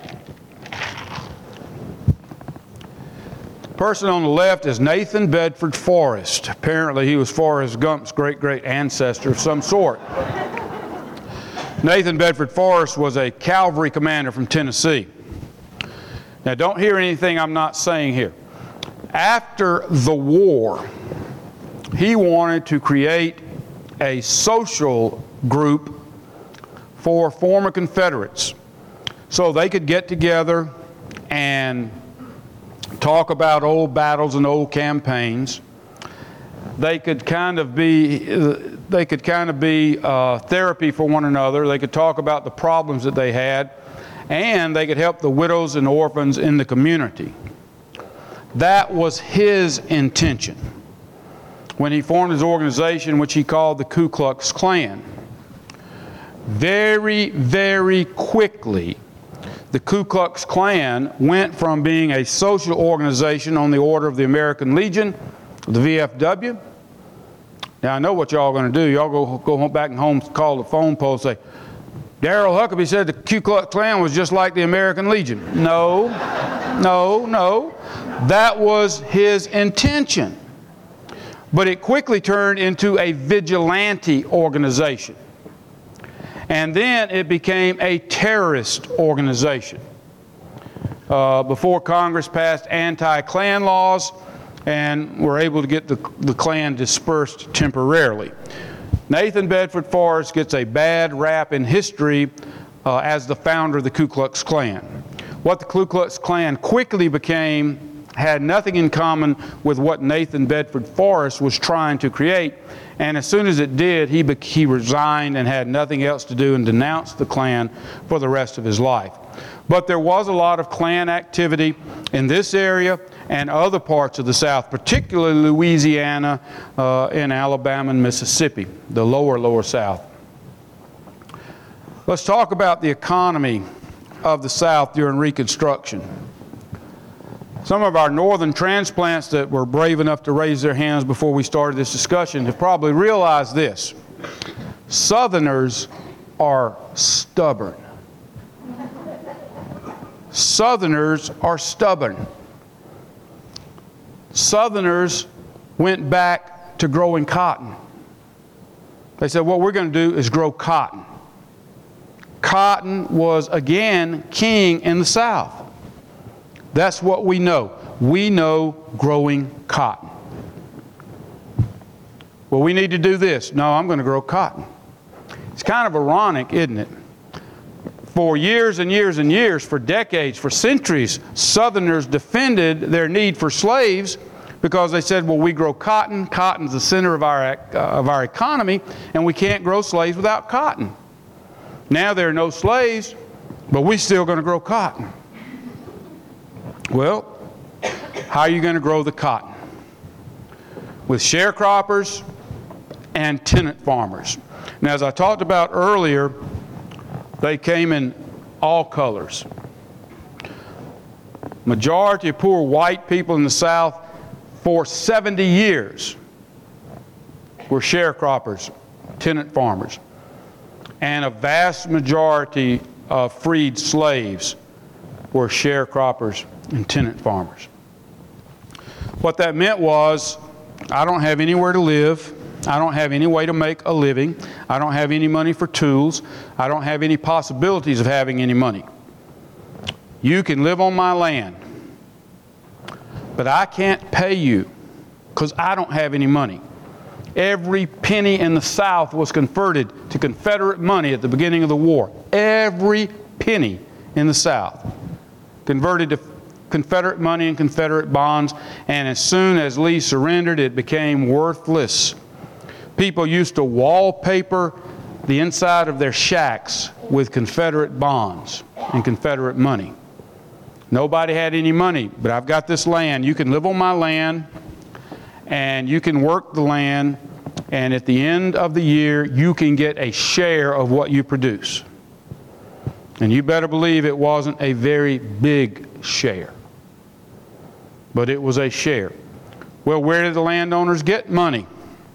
The person on the left is Nathan Bedford Forrest. Apparently he was Forrest Gump's great-great ancestor of some sort. Nathan Bedford Forrest was a cavalry commander from Tennessee. Now don't hear anything I'm not saying here. After the war, he wanted to create a social group for former Confederates so they could get together and talk about old battles and old campaigns. They could kind of be, they could kind of be uh, therapy for one another. They could talk about the problems that they had, and they could help the widows and orphans in the community. That was his intention when he formed his organization, which he called the Ku Klux Klan. Very, very quickly, the Ku Klux Klan went from being a social organization on the order of the American Legion, the V F W. Now I know what y'all are going to do. Y'all go, go home back and home, call the phone pole and say, Darrell Huckabee said the Ku Klux Klan was just like the American Legion. No, no, no. That was his intention. But it quickly turned into a vigilante organization. And then it became a terrorist organization. Uh, before Congress passed anti-Klan laws and were able to get the, the Klan dispersed temporarily. Nathan Bedford Forrest gets a bad rap in history uh, as the founder of the Ku Klux Klan. What the Ku Klux Klan quickly became had nothing in common with what Nathan Bedford Forrest was trying to create, and as soon as it did, he, be- he resigned and had nothing else to do and denounced the Klan for the rest of his life. But there was a lot of Klan activity in this area and other parts of the South, particularly Louisiana uh, and Alabama and Mississippi, the lower, lower South. Let's talk about the economy of the South during Reconstruction. Some of our northern transplants that were brave enough to raise their hands before we started this discussion have probably realized this. Southerners are stubborn. Southerners are stubborn. Southerners went back to growing cotton. They said, what we're going to do is grow cotton. Cotton was again king in the South. That's what we know. We know growing cotton. Well, we need to do this. No, I'm going to grow cotton. It's kind of ironic, isn't it? For years and years and years, for decades, for centuries, Southerners defended their need for slaves because they said, well, we grow cotton. Cotton's the center of our, uh, of our economy, and we can't grow slaves without cotton. Now there are no slaves, but we're still going to grow cotton. Well, how are you going to grow the cotton? With sharecroppers and tenant farmers. Now, as I talked about earlier, they came in all colors. Majority of poor white people in the South for seventy years were sharecroppers, tenant farmers. And a vast majority of freed slaves were sharecroppers and tenant farmers. What that meant was, I don't have anywhere to live. I don't have any way to make a living. I don't have any money for tools. I don't have any possibilities of having any money. You can live on my land, but I can't pay you because I don't have any money. Every penny in the South was converted to Confederate money at the beginning of the war. Every penny in the South converted to Confederate money and Confederate bonds, and as soon as Lee surrendered, it became worthless. People used to wallpaper the inside of their shacks with Confederate bonds and Confederate money. Nobody had any money, but I've got this land. You can live on my land, and you can work the land, and at the end of the year, you can get a share of what you produce. And you better believe it wasn't a very big share, but it was a share. Well, where did the landowners get money?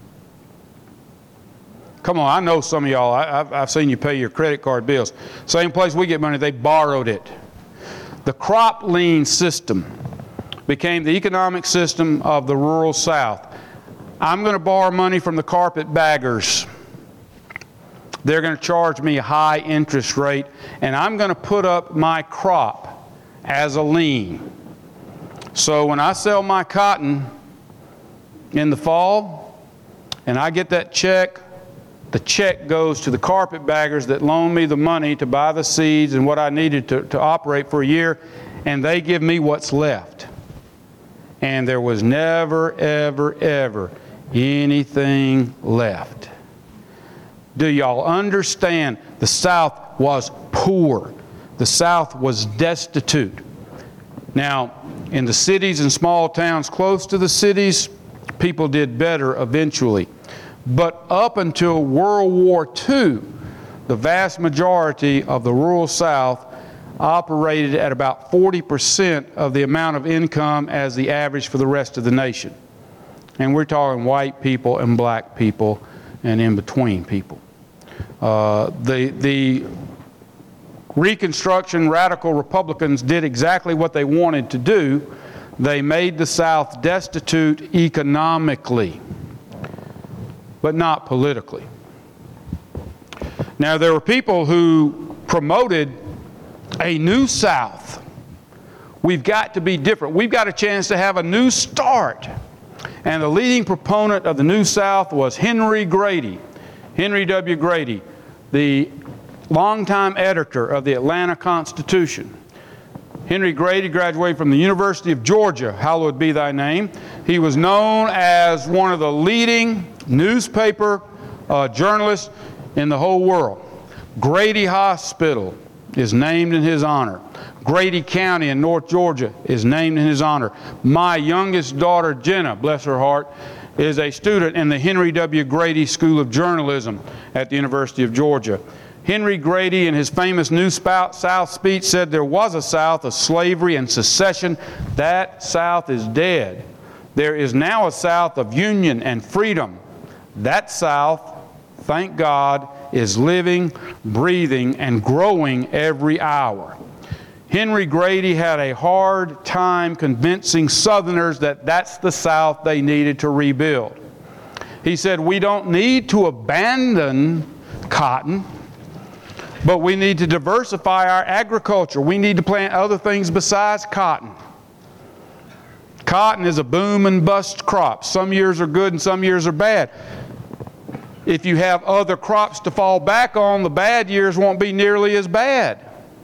Come on, I know some of y'all, I, I've, I've seen you pay your credit card bills. Same place we get money, they borrowed it. The crop lien system became the economic system of the rural South. I'm going to borrow money from the carpetbaggers. They're going to charge me a high interest rate, and I'm going to put up my crop as a lien. So when I sell my cotton in the fall and I get that check, the check goes to the carpetbaggers that loan me the money to buy the seeds and what I needed to, to operate for a year, and they give me what's left. And there was never, ever, ever anything left. Do y'all understand? The South was poor. The South was destitute. Now, in the cities and small towns close to the cities, people did better eventually. But up until World War Two, the vast majority of the rural South operated at about forty percent of the amount of income as the average for the rest of the nation. And we're talking white people and black people and in between people. Uh, the, the Reconstruction radical Republicans did exactly what they wanted to do. They made the South destitute economically, but not politically. Now, there were people who promoted a new South. We've got to be different. We've got a chance to have a new start. And the leading proponent of the New South was Henry Grady, Henry W. Grady, the longtime editor of the Atlanta Constitution. Henry Grady graduated from the University of Georgia, hallowed be thy name. He was known as one of the leading newspaper uh, journalists in the whole world. Grady Hospital is named in his honor. Grady County in North Georgia is named in his honor. My youngest daughter, Jenna, bless her heart, is a student in the Henry W. Grady School of Journalism at the University of Georgia. Henry Grady, in his famous New South speech, said there was a South of slavery and secession. That South is dead. There is now a South of union and freedom. That South, thank God, is living, breathing, and growing every hour. Henry Grady had a hard time convincing Southerners that that's the South they needed to rebuild. He said, we don't need to abandon cotton, but we need to diversify our agriculture. We need to plant other things besides cotton. Cotton is a boom and bust crop. Some years are good and some years are bad. If you have other crops to fall back on, the bad years won't be nearly as bad.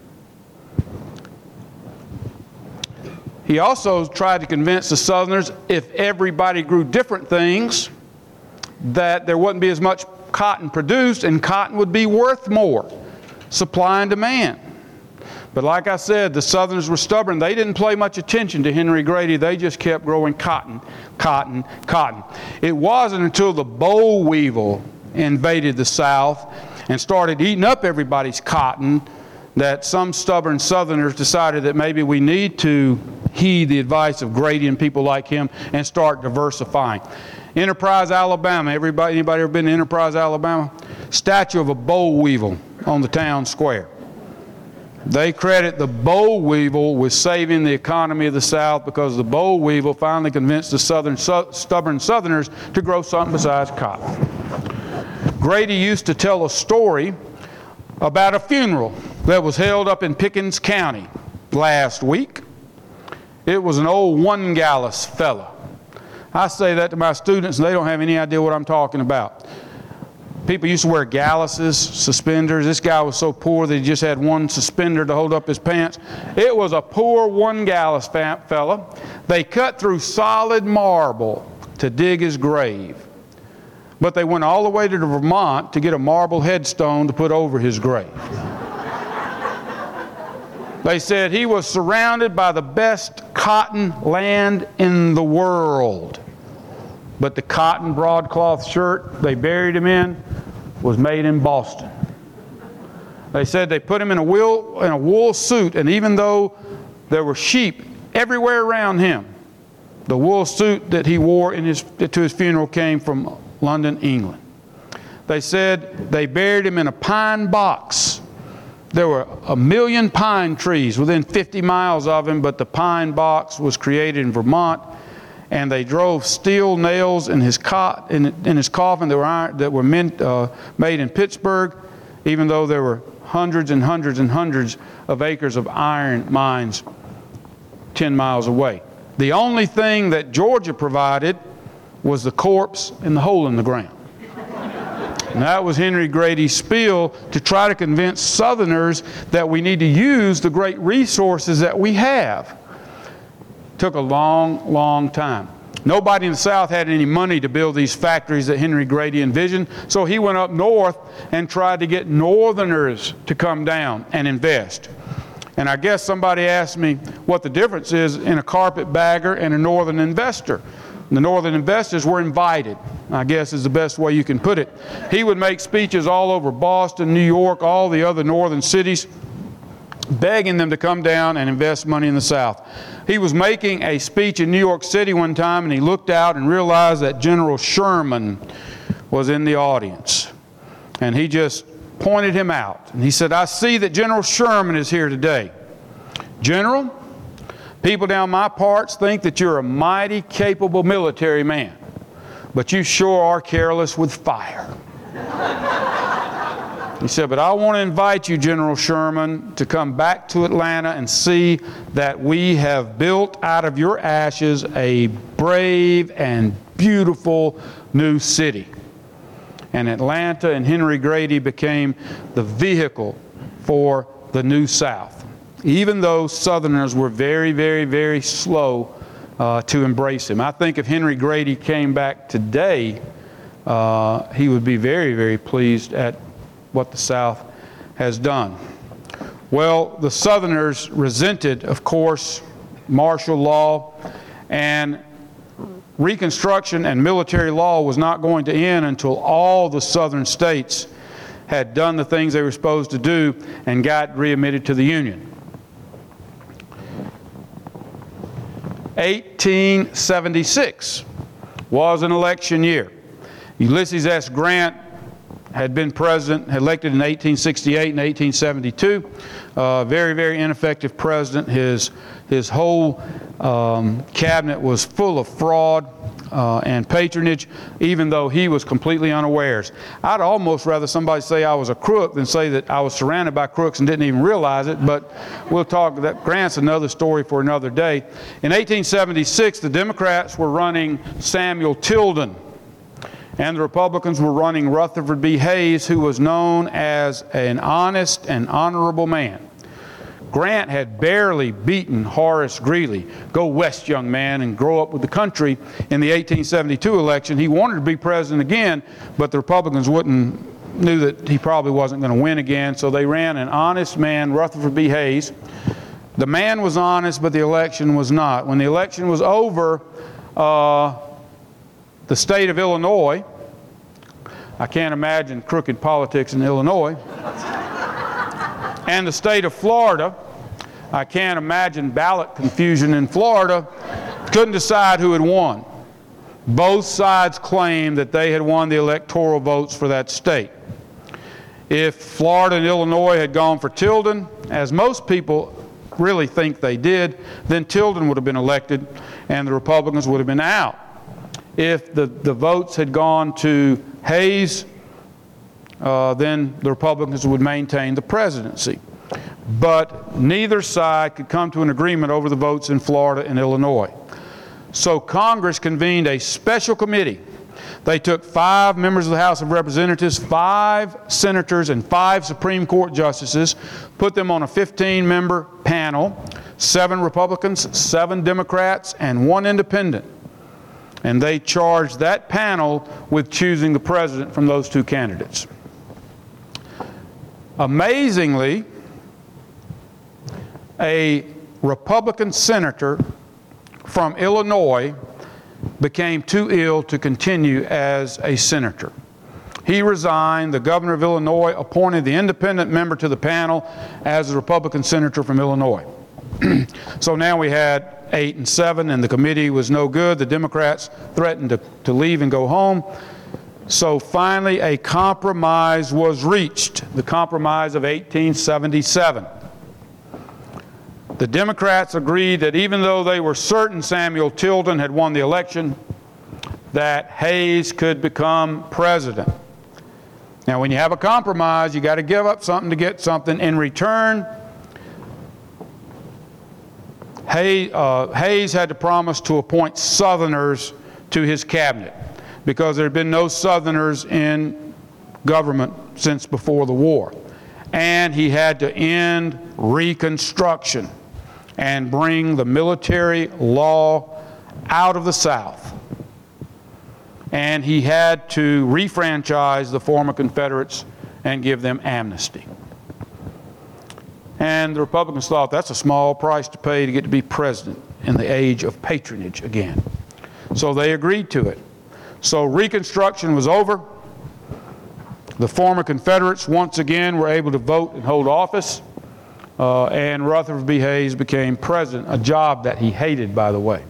He also tried to convince the Southerners if everybody grew different things, that there wouldn't be as much cotton produced and cotton would be worth more. Supply and demand. But like I said, the Southerners were stubborn. They didn't pay much attention to Henry Grady. They just kept growing cotton, cotton, cotton. It wasn't until the boll weevil invaded the South and started eating up everybody's cotton that some stubborn Southerners decided that maybe we need to heed the advice of Grady and people like him and start diversifying. Enterprise, Alabama. Everybody, anybody ever been to Enterprise, Alabama? Statue of a boll weevil on the town square. They credit the boll weevil with saving the economy of the South because the boll weevil finally convinced the southern, su- stubborn Southerners to grow something besides cotton. Grady used to tell a story about a funeral that was held up in Pickens County last week. It was an old one-gallus fella. I say that to my students and they don't have any idea what I'm talking about. People used to wear galluses, suspenders. This guy was so poor that he just had one suspender to hold up his pants. It was a poor one-gallus fella. They cut through solid marble to dig his grave. But they went all the way to Vermont to get a marble headstone to put over his grave. They said he was surrounded by the best cotton land in the world. But the cotton broadcloth shirt they buried him in was made in Boston. They said they put him in a wool, in a wool suit, and even though there were sheep everywhere around him, the wool suit that he wore in his, to his funeral came from London, England. They said they buried him in a pine box. There were a million pine trees within fifty miles of him, but the pine box was created in Vermont. And they drove steel nails in his, cot, in, in his coffin that were, iron, that were mint, uh, made in Pittsburgh, even though there were hundreds and hundreds and hundreds of acres of iron mines ten miles away. The only thing that Georgia provided was the corpse and the hole in the ground. And that was Henry Grady's spiel to try to convince Southerners that we need to use the great resources that we have. Took a long, long time. Nobody in the South had any money to build these factories that Henry Grady envisioned, so he went up north and tried to get Northerners to come down and invest. And I guess somebody asked me what the difference is in a carpetbagger and a Northern investor. The Northern investors were invited, I guess is the best way you can put it. He would make speeches all over Boston, New York, all the other northern cities, begging them to come down and invest money in the South. He was making a speech in New York City one time, and he looked out and realized that General Sherman was in the audience. And he just pointed him out. And he said, I see that General Sherman is here today. General, People down my parts think that you're a mighty capable military man, but you sure are careless with fire. He said, but I want to invite you, General Sherman, to come back to Atlanta and see that we have built out of your ashes a brave and beautiful new city. And Atlanta and Henry Grady became the vehicle for the New South, even though Southerners were very, very, very slow uh, to embrace him. I think if Henry Grady came back today, uh, he would be very, very pleased at what the South has done. Well, the Southerners resented, of course, martial law, and Reconstruction and military law was not going to end until all the Southern states had done the things they were supposed to do and got readmitted to the Union. eighteen seventy-six was an election year. Ulysses S. Grant had been president, elected in eighteen sixty-eight and eighteen seventy-two. Uh, very, very ineffective president. His, his whole um, cabinet was full of fraud uh, and patronage, even though he was completely unawares. I'd almost rather somebody say I was a crook than say that I was surrounded by crooks and didn't even realize it, but we'll talk, that Grant's another story for another day. In eighteen seventy-six, the Democrats were running Samuel Tilden, and the Republicans were running Rutherford B. Hayes, who was known as an honest and honorable man. Grant had barely beaten Horace Greeley, go west, young man, and grow up with the country, in the eighteen seventy-two election. He wanted to be president again, but the Republicans wouldn't, knew that he probably wasn't going to win again, so they ran an honest man, Rutherford B. Hayes. The man was honest, but the election was not. When the election was over, uh, the state of Illinois, I can't imagine crooked politics in Illinois, and the state of Florida, I can't imagine ballot confusion in Florida, couldn't decide who had won. Both sides claimed that they had won the electoral votes for that state. If Florida and Illinois had gone for Tilden, as most people really think they did, then Tilden would have been elected and the Republicans would have been out. If the, the votes had gone to Hayes, uh, then the Republicans would maintain the presidency. But neither side could come to an agreement over the votes in Florida and Illinois. So Congress convened a special committee. They took five members of the House of Representatives, five senators, and five Supreme Court justices, put them on a fifteen member panel, seven Republicans, seven Democrats, and one independent. And they charged that panel with choosing the president from those two candidates. Amazingly, a Republican senator from Illinois became too ill to continue as a senator. He resigned. The governor of Illinois appointed the independent member to the panel as a Republican senator from Illinois. So now we had eight and seven, and the committee was no good. The Democrats threatened to, to leave and go home. So finally a compromise was reached, the compromise of eighteen seventy-seven. The Democrats agreed that even though they were certain Samuel Tilden had won the election, that Hayes could become president. Now, when you have a compromise, you got to give up something to get something. In return, Hayes, uh, Hayes had to promise to appoint Southerners to his cabinet, because there had been no Southerners in government since before the war. And he had to end Reconstruction and bring the military law out of the South. And he had to refranchise the former Confederates and give them amnesty. And the Republicans thought that's a small price to pay to get to be president in the age of patronage again. So they agreed to it. So Reconstruction was over. The former Confederates once again were able to vote and hold office. Uh, and Rutherford B. Hayes became president, a job that he hated, by the way.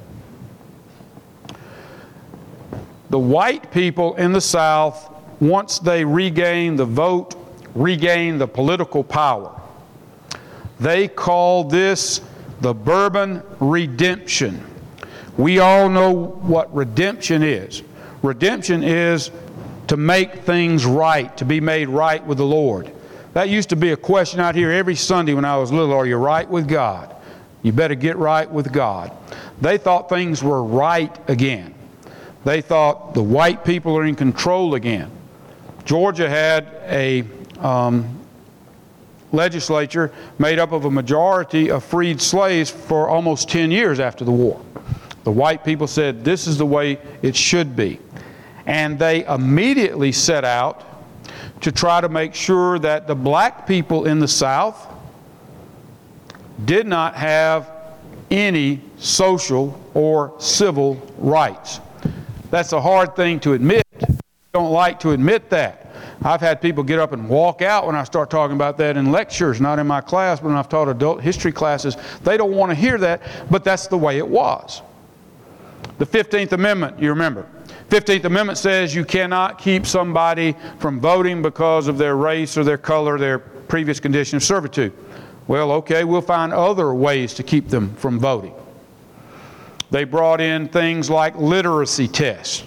The white people in the South, once they regained the vote, regained the political power. They called this the Bourbon Redemption. We all know what redemption is. Redemption is to make things right, to be made right with the Lord. That used to be a question out here every Sunday when I was little. Are you right with God? You better get right with God. They thought things were right again. They thought the white people are in control again. Georgia had a um, legislature made up of a majority of freed slaves for almost ten years after the war. The white people said, this is the way it should be. And they immediately set out to try to make sure that the black people in the South did not have any social or civil rights. That's a hard thing to admit. I don't like to admit that. I've had people get up and walk out when I start talking about that in lectures, not in my class, but when I've taught adult history classes. They don't want to hear that, but that's the way it was. The fifteenth Amendment, you remember. fifteenth Amendment says you cannot keep somebody from voting because of their race or their color, their previous condition of servitude. Well, okay, we'll find other ways to keep them from voting. They brought in things like literacy tests.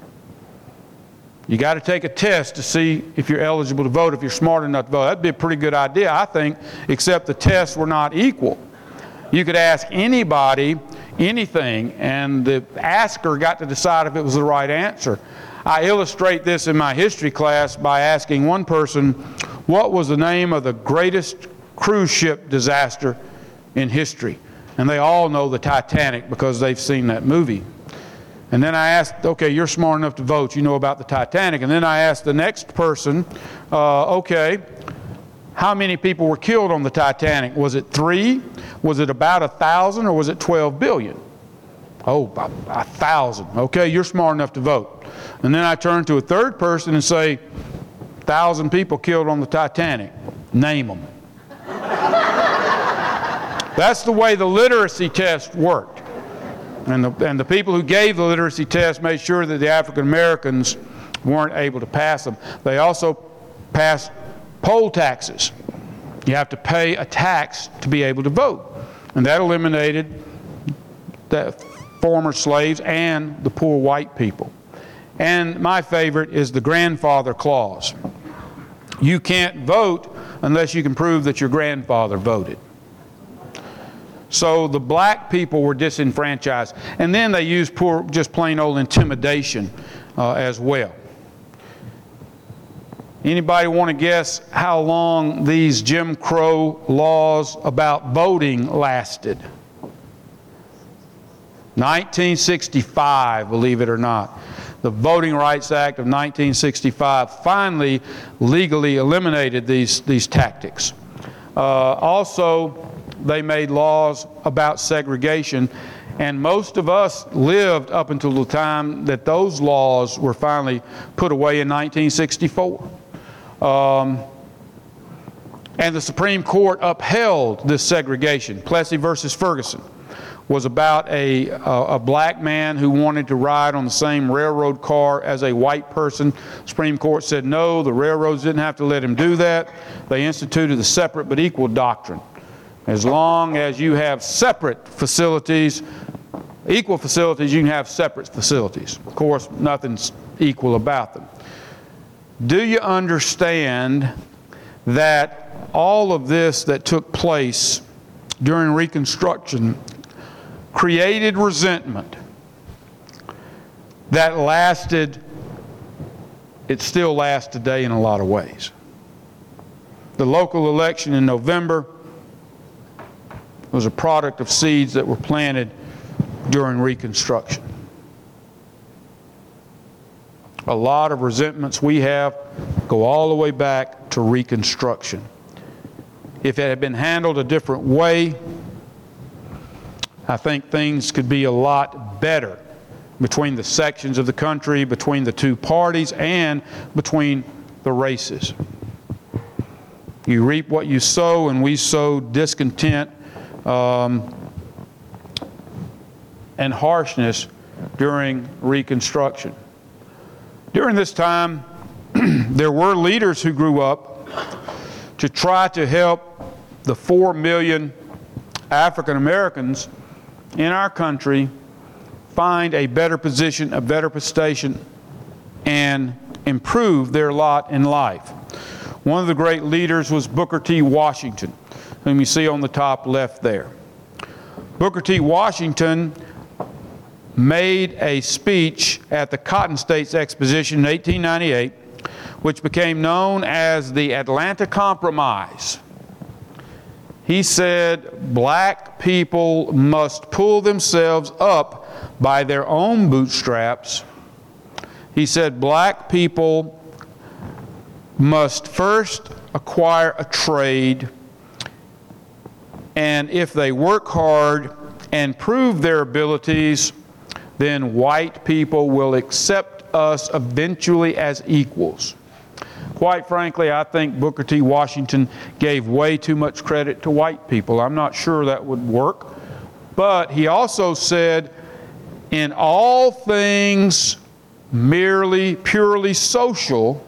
You got to take a test to see if you're eligible to vote, if you're smart enough to vote. That'd be a pretty good idea, I think, except the tests were not equal. You could ask anybody anything, and the asker got to decide if it was the right answer. I illustrate this in my history class by asking one person, what was the name of the greatest cruise ship disaster in history? And they all know the Titanic because they've seen that movie. And then I asked, okay, you're smart enough to vote, you know about the Titanic. And then I asked the next person, uh, okay, how many people were killed on the Titanic? Was it three? Was it about a thousand, or was it twelve billion? Oh, a, a thousand. Okay, you're smart enough to vote. And then I turn to a third person and say, thousand people killed on the Titanic. Name them. That's the way the literacy test worked. And the, and the people who gave the literacy test made sure that the African Americans weren't able to pass them. They also passed poll taxes. You have to pay a tax to be able to vote. And that eliminated the former slaves and the poor white people. And my favorite is the grandfather clause. You can't vote unless you can prove that your grandfather voted. So the black people were disenfranchised. And then they used poor, just plain old intimidation uh, as well. Anybody want to guess how long these Jim Crow laws about voting lasted? nineteen sixty-five, believe it or not. The Voting Rights Act of nineteen sixty-five finally legally eliminated these, these tactics. Uh, also, they made laws about segregation, and most of us lived up until the time that those laws were finally put away in nineteen sixty-four. Um, and the Supreme Court upheld this segregation. Plessy versus Ferguson was about a, a, a black man who wanted to ride on the same railroad car as a white person. Supreme Court said no, the railroads didn't have to let him do that. They instituted the separate but equal doctrine. As long as you have separate facilities, equal facilities, you can have separate facilities. Of course, nothing's equal about them. Do you understand that all of this that took place during Reconstruction created resentment that lasted, it still lasts today in a lot of ways. The local election in November was a product of seeds that were planted during Reconstruction. A lot of resentments we have go all the way back to Reconstruction. If it had been handled a different way, I think things could be a lot better between the sections of the country, between the two parties, and between the races. You reap what you sow, and we sow discontent um, and harshness during Reconstruction. During this time, there were leaders who grew up to try to help the four million African Americans in our country find a better position, a better station, and improve their lot in life. One of the great leaders was Booker T. Washington, whom you see on the top left there. Booker T. Washington made a speech at the Cotton States Exposition in eighteen ninety-eight, which became known as the Atlanta Compromise. He said, black people must pull themselves up by their own bootstraps. He said, black people must first acquire a trade, and if they work hard and prove their abilities, then white people will accept us eventually as equals. Quite frankly, I think Booker T. Washington gave way too much credit to white people. I'm not sure that would work. But he also said, in all things merely, purely social,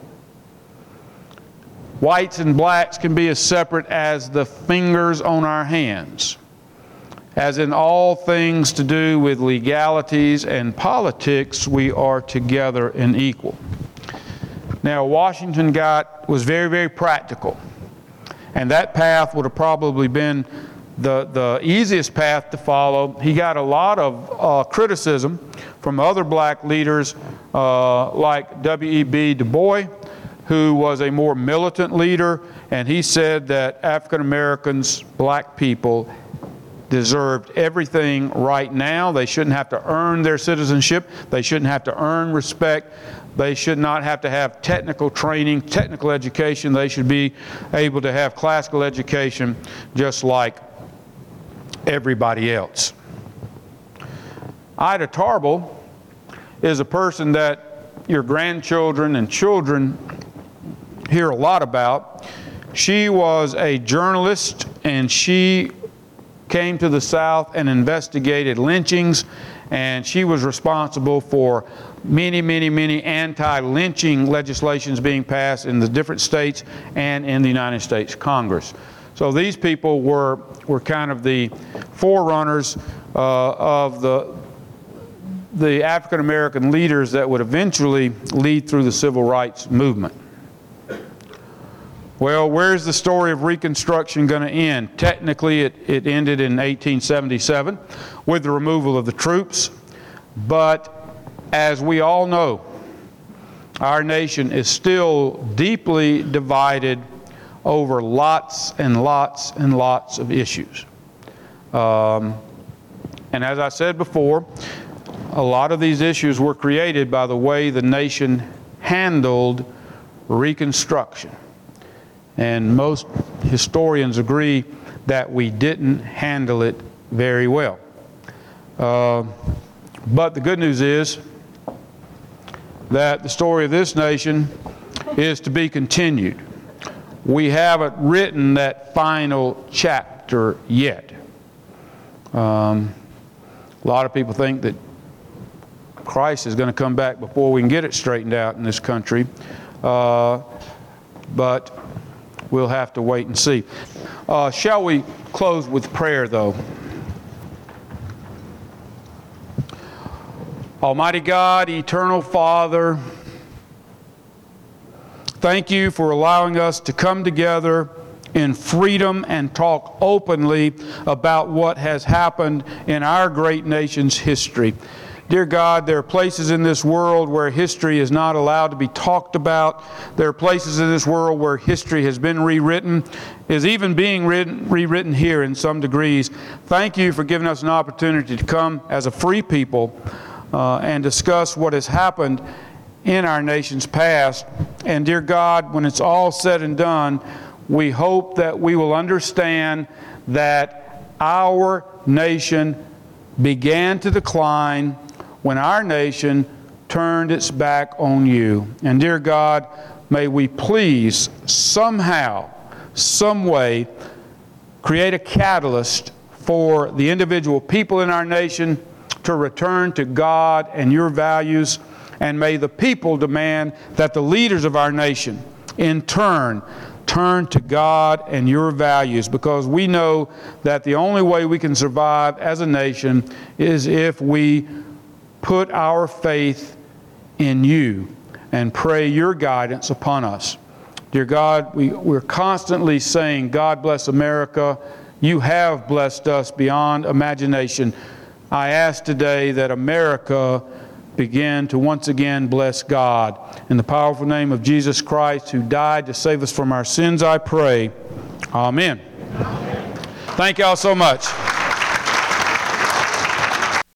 whites and blacks can be as separate as the fingers on our hands. As in all things to do with legalities and politics, we are together and equal. Now, Washington got, was very, very practical. And that path would have probably been the, the easiest path to follow. He got a lot of uh, criticism from other black leaders uh, like W E B Du Bois, who was a more militant leader, and he said that African Americans, black people, deserved everything right now. They shouldn't have to earn their citizenship. They shouldn't have to earn respect. They should not have to have technical training, technical education. They should be able to have classical education just like everybody else. Ida Tarbell is a person that your grandchildren and children hear a lot about. She was a journalist, and she came to the South and investigated lynchings, and she was responsible for many, many, many anti-lynching legislations being passed in the different states and in the United States Congress. So these people were, were kind of the forerunners uh, of the, the African American leaders that would eventually lead through the civil rights movement. Well, where's the story of Reconstruction going to end? Technically, it, it ended in eighteen seventy-seven with the removal of the troops. But as we all know, our nation is still deeply divided over lots and lots and lots of issues. Um, and as I said before, a lot of these issues were created by the way the nation handled Reconstruction. And most historians agree that we didn't handle it very well. Uh, but the good news is that the story of this nation is to be continued. We haven't written that final chapter yet. Um, a lot of people think that Christ is going to come back before we can get it straightened out in this country. Uh, but we'll have to wait and see. Uh, shall we close with prayer, though? Almighty God, eternal Father, thank you for allowing us to come together in freedom and talk openly about what has happened in our great nation's history. Dear God, there are places in this world where history is not allowed to be talked about. There are places in this world where history has been rewritten, is even being written, rewritten here in some degrees. Thank you for giving us an opportunity to come as a free people uh, and discuss what has happened in our nation's past. And dear God, when it's all said and done, we hope that we will understand that our nation began to decline when our nation turned its back on you. And dear God, may we please somehow, some way, create a catalyst for the individual people in our nation to return to God and your values. And may the people demand that the leaders of our nation, in turn, turn to God and your values, because we know that the only way we can survive as a nation is if we put our faith in you and pray your guidance upon us. Dear God, we, we're constantly saying, God bless America. You have blessed us beyond imagination. I ask today that America begin to once again bless God. In the powerful name of Jesus Christ, who died to save us from our sins, I pray. Amen. Amen. Thank y'all so much.